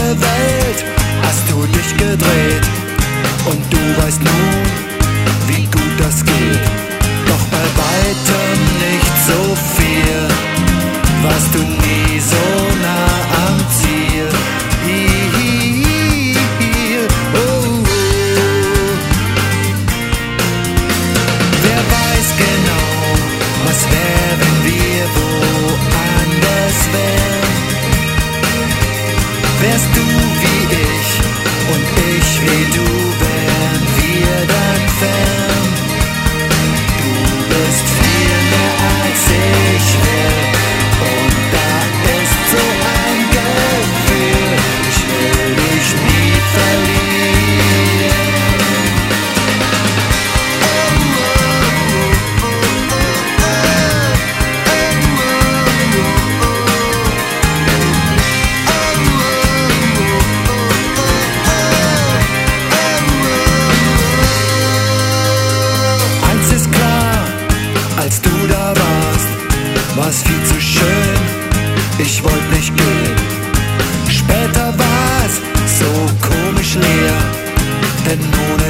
Welt hast du dich gedreht und du weißt nun, wie gut das geht. Doch bei weitem nicht so viel, warst du nie so nah am Ziel. Oh, oh. Wer weiß genau, was wäre, wenn wir woanders wären? Wärst du wie ich und ich wie du, wären wir dann fern. Du bist viel mehr als ich wär, und da ist so ein Gefühl, ich will dich nie verlieren. Eins ist klar, als du da warst, war's viel zu schön, ich wollte nicht gehen. Später war's so komisch leer, denn ohne